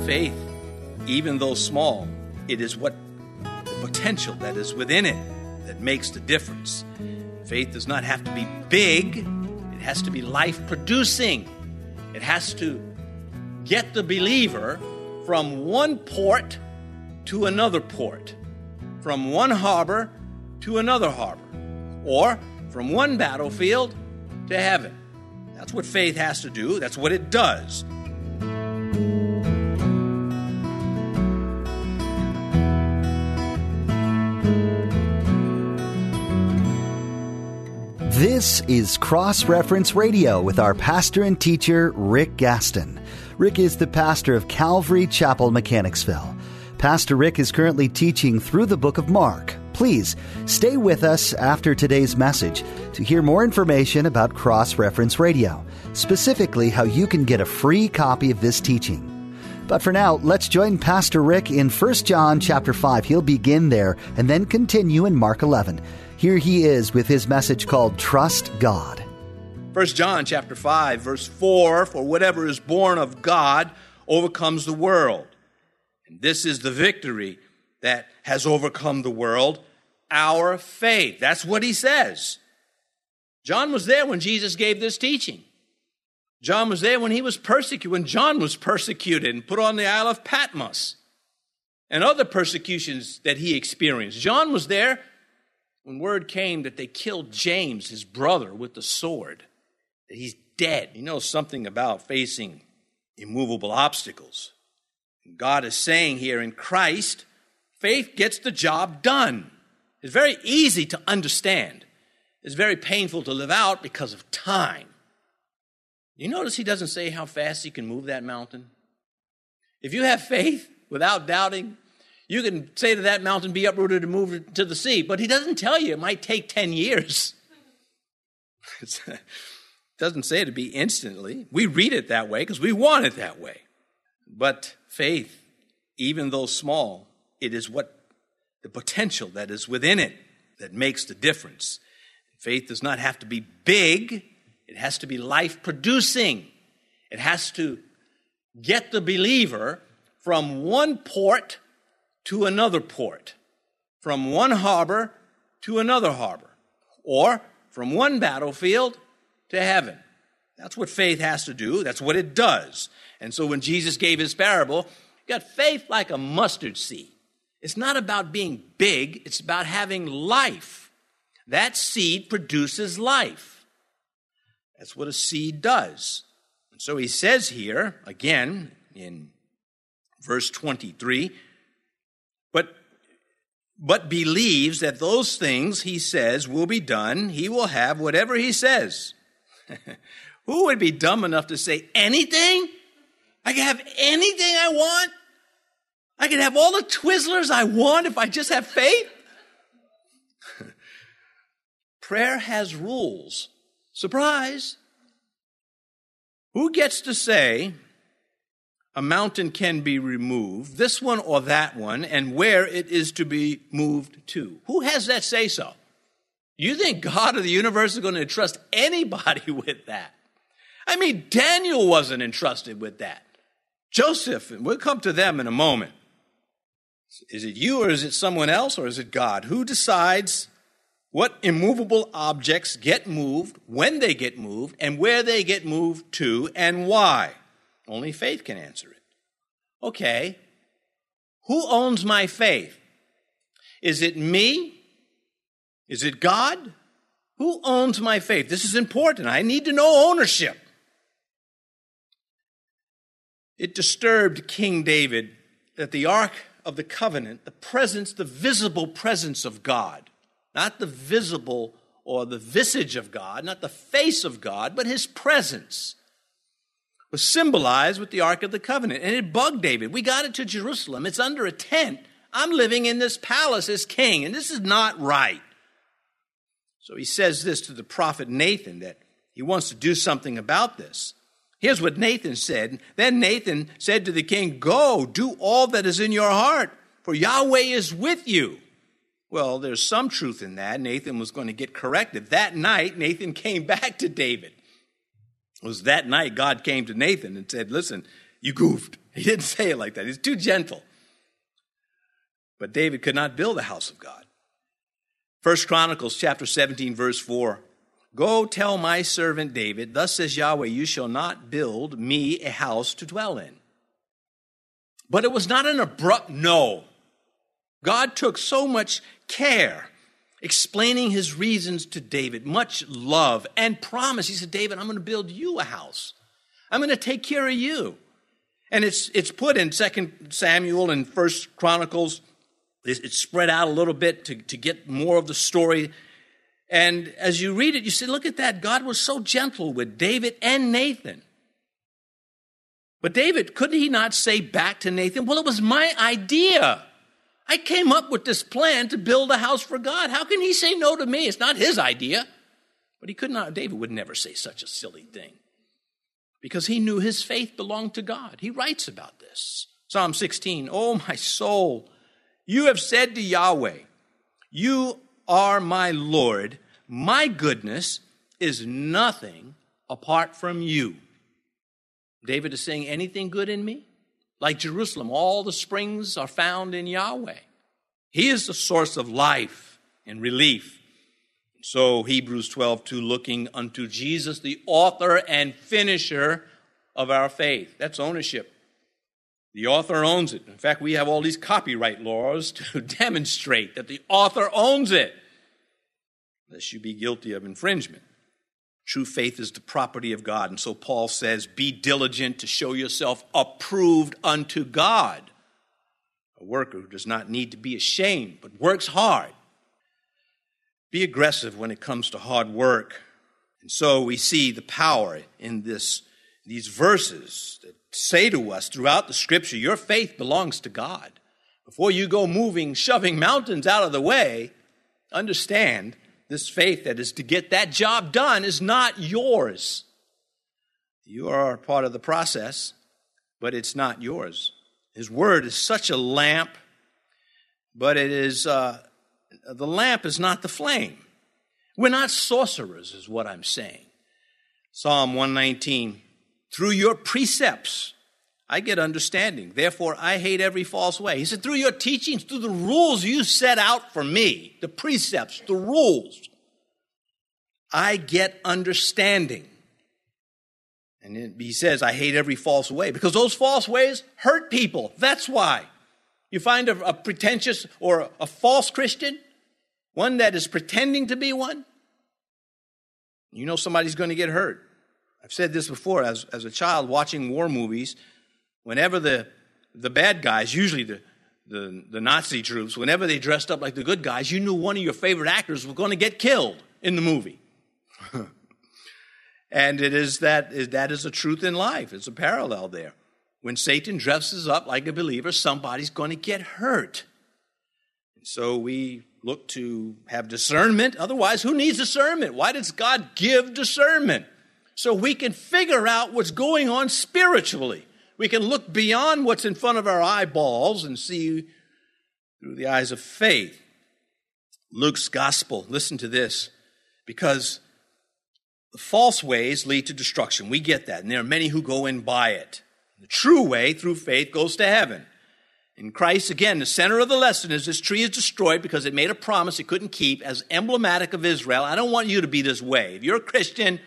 Faith, even though small, it is what the potential that is within it that makes the difference. Faith does not have to be big. It has to be life-producing. It has to get the believer from one port to another port, from one harbor to another harbor, or from one battlefield to heaven. That's what faith has to do. That's what it does. This is Cross Reference Radio with our pastor and teacher, Rick Gaston. Rick is the pastor of Calvary Chapel, Mechanicsville. Pastor Rick is currently teaching through the book of Mark. Please stay with us after today's message to hear more information about Cross Reference Radio, specifically how you can get a free copy of this teaching. But for now, let's join Pastor Rick in 1 John chapter 5. He'll begin there and then continue in Mark 11. Here he is with his message called Trust God. 1 John chapter 5, verse 4, for whatever is born of God overcomes the world. And this is the victory that has overcome the world, our faith. That's what he says. John was there when Jesus gave this teaching. John was there when he was persecuted, when John was persecuted and put on the Isle of Patmos and other persecutions that he experienced. John was there when word came that they killed James, his brother, with the sword, that he's dead. He knows something about facing immovable obstacles. And God is saying here in Christ, faith gets the job done. It's very easy to understand. It's very painful to live out because of time. You notice he doesn't say how fast he can move that mountain? If you have faith without doubting, you can say to that mountain, be uprooted and move to the sea. But he doesn't tell you it might take 10 years. It doesn't say to be instantly. We read it that way because we want it that way. But faith, even though small, it is what the potential that is within it that makes the difference. Faith does not have to be big. It has to be life-producing. It has to get the believer from one port to another port, from one harbor to another harbor, or from one battlefield to heaven. That's what faith has to do. That's what it does. And so when Jesus gave his parable, you got faith like a mustard seed. It's not about being big. It's about having life. That seed produces life. That's what a seed does. And so he says here, again, in verse 23, but believes that those things he says will be done, he will have whatever he says. Who would be dumb enough to say anything? I can have anything I want? I can have all the Twizzlers I want if I just have faith? Prayer has rules. Surprise! Who gets to say a mountain can be removed, this one or that one, and where it is to be moved to? Who has that say-so? You think God of the universe is going to entrust anybody with that? I mean, Daniel wasn't entrusted with that. Joseph, and we'll come to them in a moment. Is it you or is it someone else or is it God? Who decides what immovable objects get moved, when they get moved, and where they get moved to, and why? Only faith can answer it. Okay, who owns my faith? Is it me? Is it God? Who owns my faith? This is important. I need to know ownership. It disturbed King David that the Ark of the Covenant, the presence, the visible presence of God, not the visible or the visage of God, not the face of God, but his presence, was symbolized with the Ark of the Covenant. And it bugged David. We got it to Jerusalem. It's under a tent. I'm living in this palace as king, and this is not right. So he says this to the prophet Nathan, that he wants to do something about this. Here's what Nathan said. Then Nathan said to the king, "Go, do all that is in your heart, for Yahweh is with you." Well, there's some truth in that. Nathan was going to get corrected. That night, Nathan came back to David. It was that night God came to Nathan and said, "Listen, You goofed. He didn't say it like that. He's too gentle. But David could not build the house of God. 1 Chronicles chapter 17, verse 4. Go tell my servant David, thus says Yahweh, you shall not build me a house to dwell in. But it was not an abrupt no. God took so much care explaining his reasons to David, much love and promise. He said, David, I'm going to build you a house. I'm going to take care of you. And it's put in 2 Samuel and 1 Chronicles. It's spread out a little bit to get more of the story. And as you read it, you say, look at that. God was so gentle with David and Nathan. But David, could he not say back to Nathan, well, it was my idea. I came up with this plan to build a house for God. How can he say no to me? It's not his idea. But he could not. David would never say such a silly thing because he knew his faith belonged to God. He writes about this. Psalm 16, oh, my soul, you have said to Yahweh, you are my Lord. My goodness is nothing apart from you. David is saying, anything good in me? Like Jerusalem, all the springs are found in Yahweh. He is the source of life and relief. So Hebrews 12:2, looking unto Jesus, the author and finisher of our faith. That's ownership. The author owns it. In fact, we have all these copyright laws to demonstrate that the author owns it, lest you be guilty of infringement. True faith is the property of God. And so Paul says, be diligent to show yourself approved unto God. A worker who does not need to be ashamed, but works hard. Be aggressive when it comes to hard work. And so we see the power in these verses that say to us throughout the scripture, your faith belongs to God. Before you go shoving mountains out of the way, understand this faith that is to get that job done is not yours. You are part of the process, but it's not yours. His word is such a lamp, but it is the lamp is not the flame. We're not sorcerers, is what I'm saying. Psalm 119, through your precepts I get understanding. Therefore, I hate every false way. He said, through your teachings, through the rules you set out for me, the precepts, the rules, I get understanding. And then he says, I hate every false way, because those false ways hurt people. That's why. You find a pretentious or a false Christian, one that is pretending to be one, you know somebody's going to get hurt. I've said this before, as a child watching war movies, whenever the bad guys, usually the Nazi troops, whenever they dressed up like the good guys, you knew one of your favorite actors was going to get killed in the movie. And that is a truth in life. It's a parallel there. When Satan dresses up like a believer, somebody's going to get hurt. And so we look to have discernment. Otherwise, who needs discernment? Why does God give discernment? So we can figure out what's going on spiritually. We can look beyond what's in front of our eyeballs and see through the eyes of faith. Luke's gospel, listen to this, because the false ways lead to destruction. We get that, and there are many who go in by it. The true way, through faith, goes to heaven. In Christ, again, the center of the lesson is this tree is destroyed because it made a promise it couldn't keep as emblematic of Israel. I don't want you to be this way. If you're a Christian,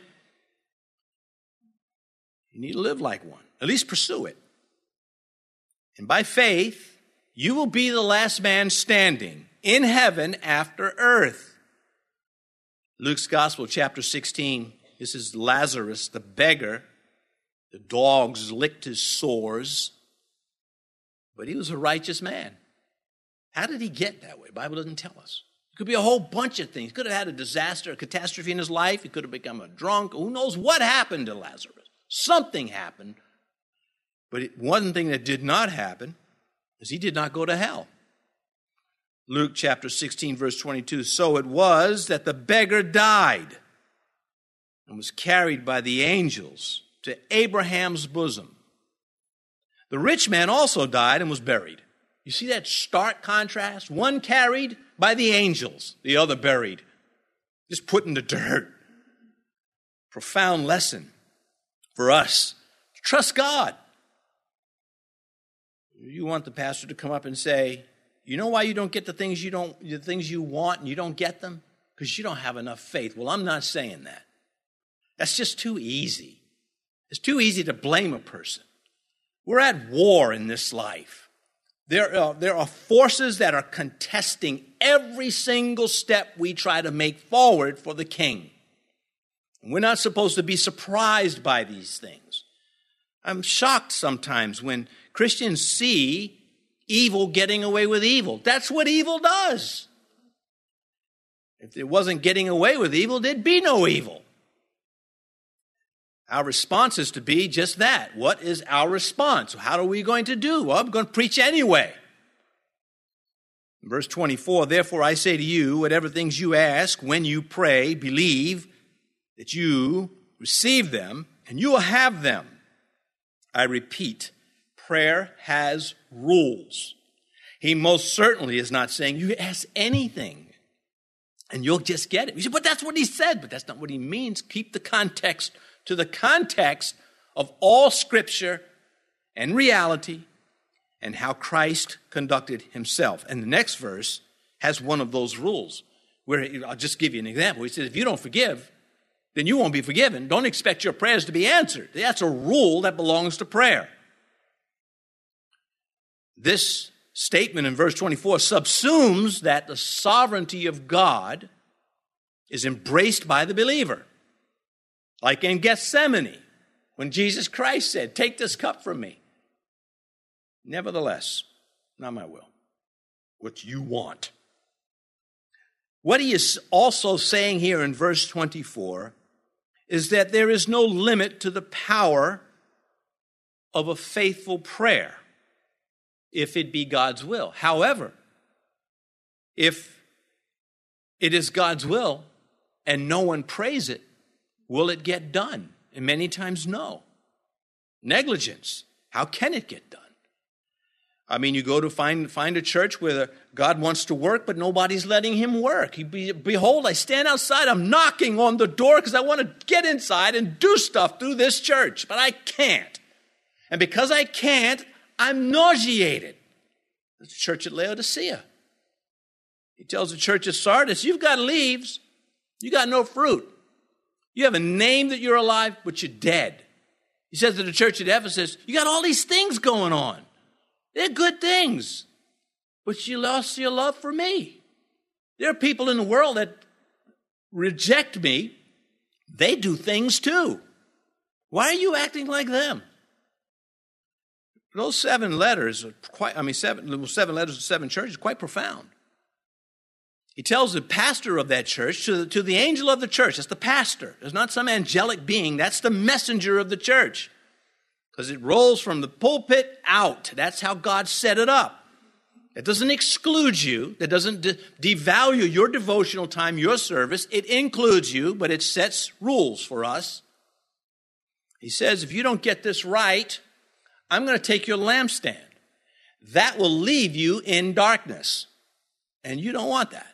you need to live like one. At least pursue it. And by faith, you will be the last man standing in heaven after earth. Luke's Gospel, chapter 16, this is Lazarus, the beggar. The dogs licked his sores, but he was a righteous man. How did he get that way? The Bible doesn't tell us. It could be a whole bunch of things. He could have had a disaster, a catastrophe in his life. He could have become a drunk. Who knows what happened to Lazarus? Something happened. But one thing that did not happen is he did not go to hell. Luke chapter 16, verse 22, so it was that the beggar died and was carried by the angels to Abraham's bosom. The rich man also died and was buried. You see that stark contrast? One carried by the angels, the other buried, just put in the dirt. Profound lesson for us. Trust God. You want the pastor to come up and say, you know why you don't get the things you want and you don't get them? Because you don't have enough faith. Well, I'm not saying that. That's just too easy. It's too easy to blame a person. We're at war in this life. There are forces that are contesting every single step we try to make forward for the king. And we're not supposed to be surprised by these things. I'm shocked sometimes when Christians see evil getting away with evil. That's what evil does. If it wasn't getting away with evil, there'd be no evil. Our response is to be just that. What is our response? How are we going to do? Well, I'm going to preach anyway. In verse 24, therefore I say to you, whatever things you ask when you pray, believe that you receive them and you will have them. I repeat, prayer has rules. He most certainly is not saying you ask anything and you'll just get it. You say, but that's what he said. But that's not what he means. Keep the context to the context of all Scripture and reality and how Christ conducted himself. And the next verse has one of those rules where, I'll just give you an example. He says, if you don't forgive, then you won't be forgiven. Don't expect your prayers to be answered. That's a rule that belongs to prayer. This statement in verse 24 subsumes that the sovereignty of God is embraced by the believer. Like in Gethsemane, when Jesus Christ said, take this cup from me. Nevertheless, not my will, what you want. What he is also saying here in verse 24 is that there is no limit to the power of a faithful prayer, if it be God's will. However, if it is God's will and no one prays it, will it get done? And many times, no. Negligence. How can it get done? I mean, you go to find a church where God wants to work, but nobody's letting him work. Behold, I stand outside. I'm knocking on the door because I want to get inside and do stuff through this church, but I can't. And because I can't, I'm nauseated. The church at Laodicea. He tells the church at Sardis, you've got leaves. You got no fruit. You have a name that you're alive, but you're dead. He says to the church at Ephesus, you got all these things going on. They're good things, but you lost your love for me. There are people in the world that reject me. They do things too. Why are you acting like them? Those 7 letters are seven letters to 7 churches, quite profound. He tells the pastor of that church, to the angel of the church, that's the pastor. There's not some angelic being, that's the messenger of the church. Because it rolls from the pulpit out. That's how God set it up. It doesn't exclude you. That doesn't devalue your devotional time, your service. It includes you, but it sets rules for us. He says, if you don't get this right, I'm going to take your lampstand. That will leave you in darkness. And you don't want that.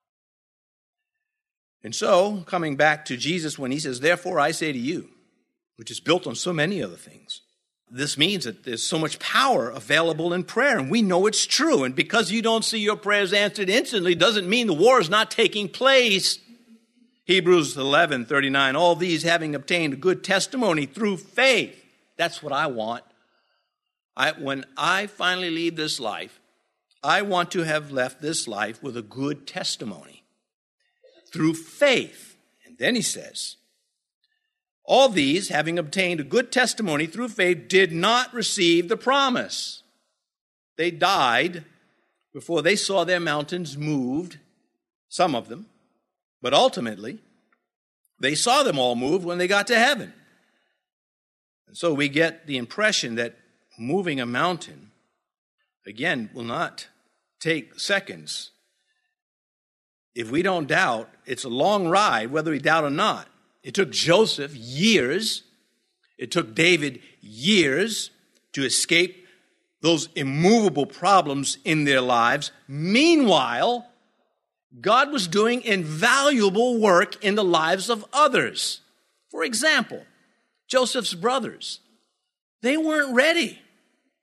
And so, coming back to Jesus when he says, therefore I say to you, which is built on so many other things. This means that there's so much power available in prayer, and we know it's true. And because you don't see your prayers answered instantly doesn't mean the war is not taking place. Hebrews 11:39, all these having obtained a good testimony through faith. That's what I want. When I finally leave this life, I want to have left this life with a good testimony through faith. And then he says, all these, having obtained a good testimony through faith, did not receive the promise. They died before they saw their mountains moved, some of them, but ultimately, they saw them all move when they got to heaven. And so we get the impression that moving a mountain, again, will not take seconds. If we don't doubt, it's a long ride, whether we doubt or not. It took Joseph years. It took David years to escape those immovable problems in their lives. Meanwhile, God was doing invaluable work in the lives of others. For example, Joseph's brothers, they weren't ready.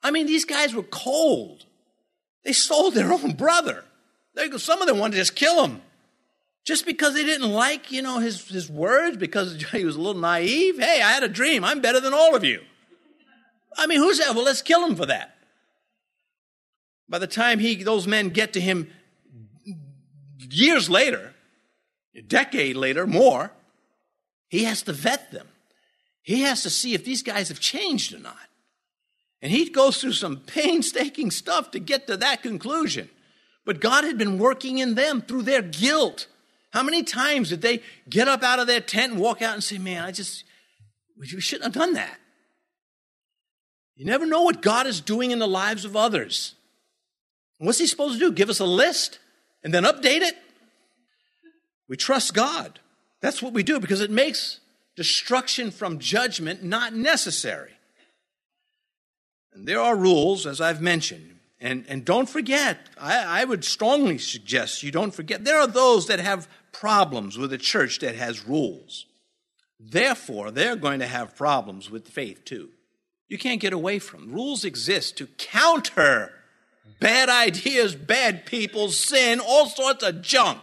I mean, these guys were cold. They sold their own brother. Some of them wanted to just kill him. Just because they didn't like, his words, because he was a little naive. Hey, I had a dream. I'm better than all of you. I mean, who's that? Well, let's kill him for that. By the time those men get to him years later, a decade later, more, he has to vet them. He has to see if these guys have changed or not. And he goes through some painstaking stuff to get to that conclusion. But God had been working in them through their guilt. How many times did they get up out of their tent and walk out and say, man, we shouldn't have done that. You never know what God is doing in the lives of others. What's he supposed to do? Give us a list and then update it? We trust God. That's what we do, because it makes destruction from judgment not necessary. And there are rules, as I've mentioned. And don't forget, I would strongly suggest you don't forget, there are those that have problems with a church that has rules. Therefore, they're going to have problems with faith too. You can't get away from them. Rules exist to counter bad ideas, bad people, sin, all sorts of junk.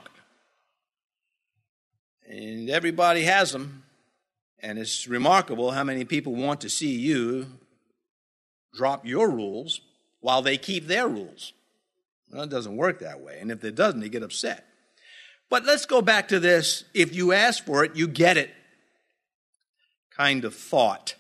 And everybody has them. And it's remarkable how many people want to see you drop your rules while they keep their rules. Well, it doesn't work that way. And if it doesn't, they get upset. But let's go back to this. If you ask for it, you get it kind of thought.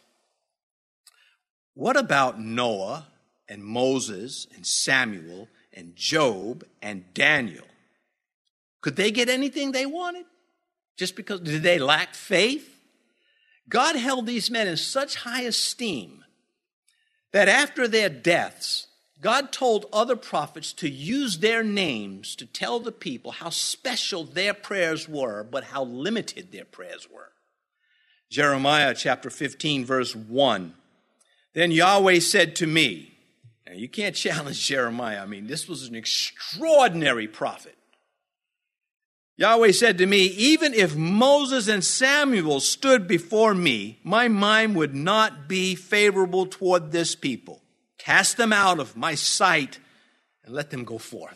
What about Noah and Moses and Samuel and Job and Daniel? Could they get anything they wanted? Just because, did they lack faith? God held these men in such high esteem that after their deaths, God told other prophets to use their names to tell the people how special their prayers were, but how limited their prayers were. Jeremiah chapter 15, verse 1. Then Yahweh said to me, now you can't challenge Jeremiah. I mean, this was an extraordinary prophet. Yahweh said to me, even if Moses and Samuel stood before me, my mind would not be favorable toward this people. Cast them out of my sight and let them go forth.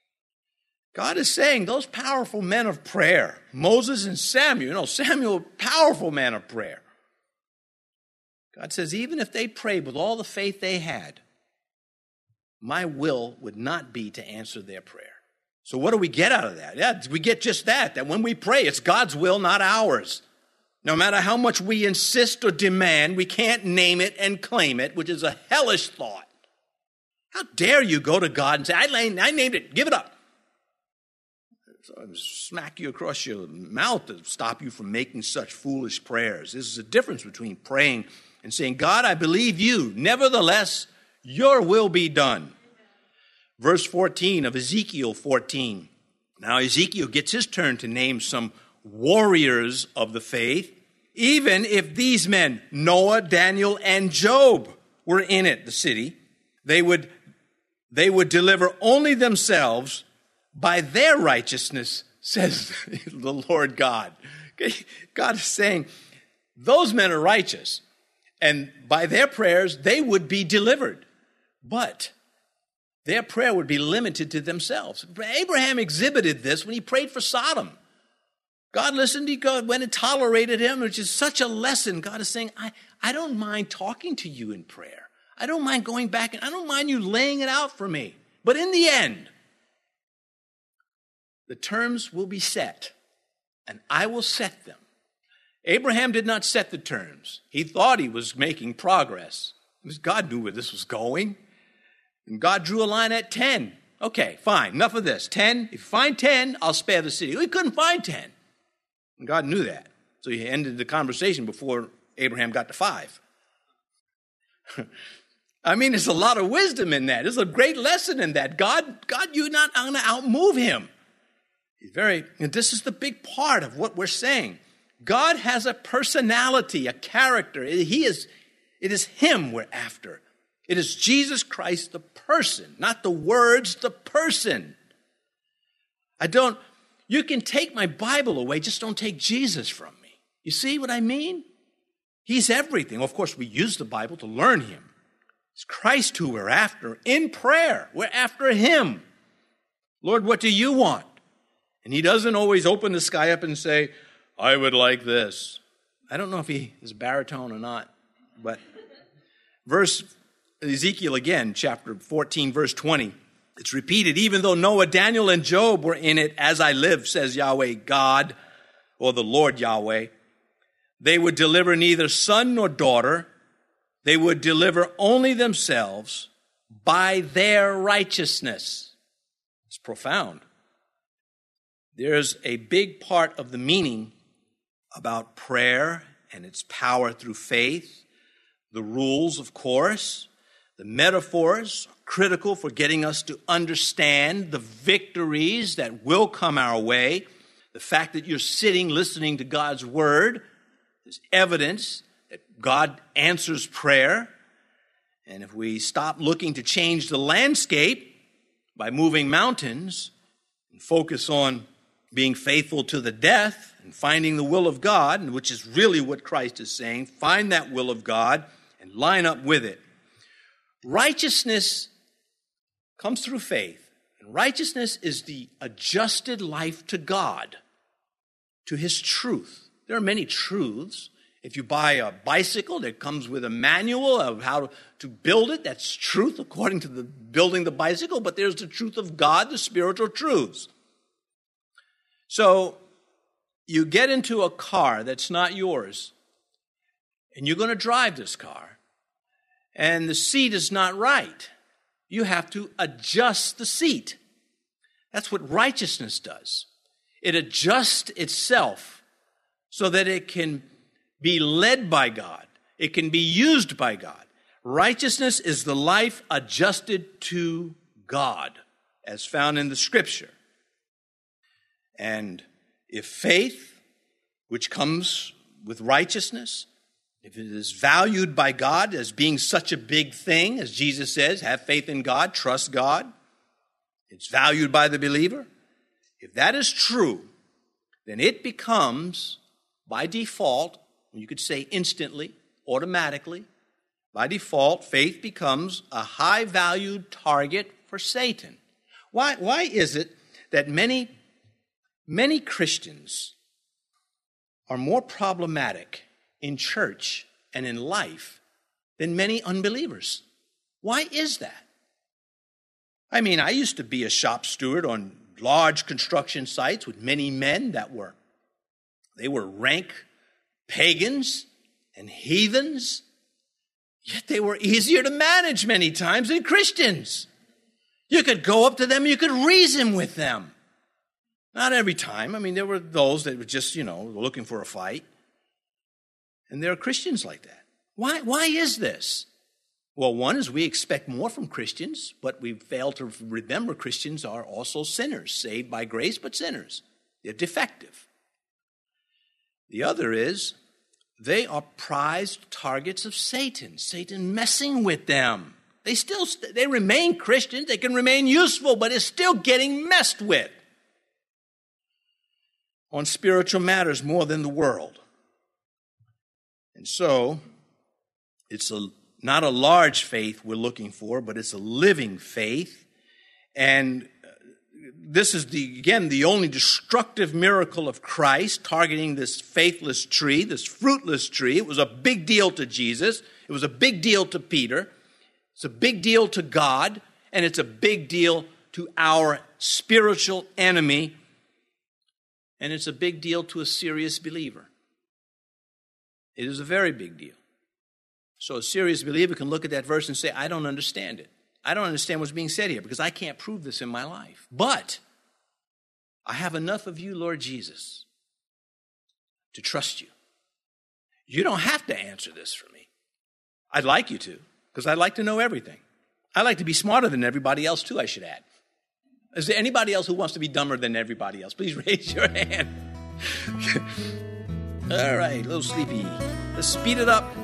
God is saying those powerful men of prayer, Moses and Samuel, Samuel, powerful man of prayer. God says, even if they prayed with all the faith they had, my will would not be to answer their prayer. So what do we get out of that? Yeah, we get just that when we pray, it's God's will, not ours. No matter how much we insist or demand, we can't name it and claim it, which is a hellish thought. How dare you go to God and say, I named it, give it up. So I smack you across your mouth to stop you from making such foolish prayers. This is a difference between praying and saying, God, I believe you. Nevertheless, your will be done. Verse 14 of Ezekiel 14. Now Ezekiel gets his turn to name some warriors of the faith, even if these men, Noah, Daniel, and Job, were in it, the city, they would deliver only themselves by their righteousness, says the Lord God. Okay? God is saying, those men are righteous, and by their prayers, they would be delivered. But their prayer would be limited to themselves. Abraham exhibited this when he prayed for Sodom. God listened, he went and tolerated him, which is such a lesson. God is saying, I don't mind talking to you in prayer. I don't mind going back, and I don't mind you laying it out for me. But in the end, the terms will be set, and I will set them. Abraham did not set the terms. He thought he was making progress. God knew where this was going. And God drew a line at 10. Okay, fine, enough of this. 10, if you find 10, I'll spare the city. He couldn't find 10. And God knew that. So he ended the conversation before Abraham got to 5. I mean, there's a lot of wisdom in that. There's a great lesson in that. God, you're not going to outmove him. And this is the big part of what we're saying. God has a personality, a character. It is him we're after. It is Jesus Christ, the person, not the words, the person. You can take my Bible away, just don't take Jesus from me. You see what I mean? He's everything. Of course, we use the Bible to learn him. It's Christ who we're after in prayer. We're after him. Lord, what do you want? And he doesn't always open the sky up and say, I would like this. I don't know if he is baritone or not, but Ezekiel again, chapter 14, verse 20. It's repeated, even though Noah, Daniel, and Job were in it, as I live, says Yahweh God, or the Lord Yahweh, they would deliver neither son nor daughter. They would deliver only themselves by their righteousness. It's profound. There's a big part of the meaning about prayer and its power through faith. The rules, of course, the metaphors are critical for getting us to understand the victories that will come our way. The fact that you're sitting listening to God's word is evidence that God answers prayer. And if we stop looking to change the landscape by moving mountains and focus on being faithful to the death and finding the will of God, which is really what Christ is saying, find that will of God and line up with it. Righteousness comes through faith. And righteousness is the adjusted life to God, to his truth. There are many truths. If you buy a bicycle that comes with a manual of how to build it, that's truth according to the building the bicycle, but there's the truth of God, the spiritual truths. So you get into a car that's not yours, and you're going to drive this car, and the seat is not right. You have to adjust the seat. That's what righteousness does. It adjusts itself so that it can be led by God. It can be used by God. Righteousness is the life adjusted to God, as found in the Scripture. And if faith, which comes with righteousness, if it is valued by God as being such a big thing, as Jesus says, have faith in God, trust God, it's valued by the believer. If that is true, then it becomes, by default, you could say instantly, automatically, by default, faith becomes a high-valued target for Satan. Why is it that many Christians are more problematic in church and in life than many unbelievers? Why is that? I mean, I used to be a shop steward on large construction sites with many men that were rank pagans and heathens, yet they were easier to manage many times than Christians. You could go up to them, you could reason with them. Not every time. I mean, there were those that were just, looking for a fight. And there are Christians like that. Why is this? Well, one is we expect more from Christians, but we fail to remember Christians are also sinners, saved by grace, but sinners. They're defective. The other is they are prized targets of Satan. Satan messing with them. They remain Christians. They can remain useful, but it's still getting messed with on spiritual matters more than the world. And so it's not a large faith we're looking for, but it's a living faith. And this is, the only destructive miracle of Christ, targeting this faithless tree, this fruitless tree. It was a big deal to Jesus. It was a big deal to Peter. It's a big deal to God. And it's a big deal to our spiritual enemy. And it's a big deal to a serious believer. It is a very big deal. So a serious believer can look at that verse and say, I don't understand it. I don't understand what's being said here because I can't prove this in my life. But I have enough of you, Lord Jesus, to trust you. You don't have to answer this for me. I'd like you to, because I'd like to know everything. I like to be smarter than everybody else too, I should add. Is there anybody else who wants to be dumber than everybody else? Please raise your hand. All right, a little sleepy. Let's speed it up.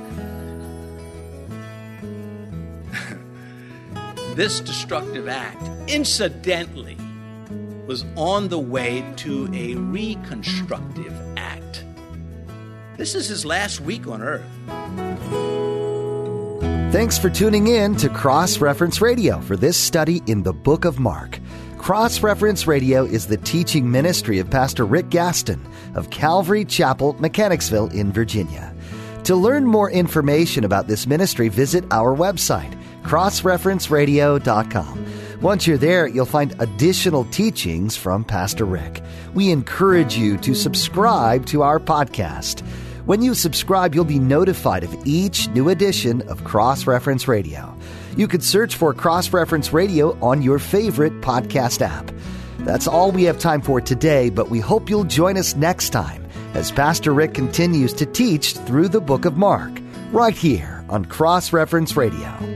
This destructive act, incidentally, was on the way to a reconstructive act. This is his last week on earth. Thanks for tuning in to Cross Reference Radio for this study in the book of Mark. Cross Reference Radio is the teaching ministry of Pastor Rick Gaston of Calvary Chapel, Mechanicsville in Virginia. To learn more information about this ministry, visit our website, crossreferenceradio.com. Once you're there, you'll find additional teachings from Pastor Rick. We encourage you to subscribe to our podcast. When you subscribe, you'll be notified of each new edition of Cross Reference Radio. You could search for Cross Reference Radio on your favorite podcast app. That's all we have time for today, but we hope you'll join us next time as Pastor Rick continues to teach through the book of Mark, right here on Cross Reference Radio.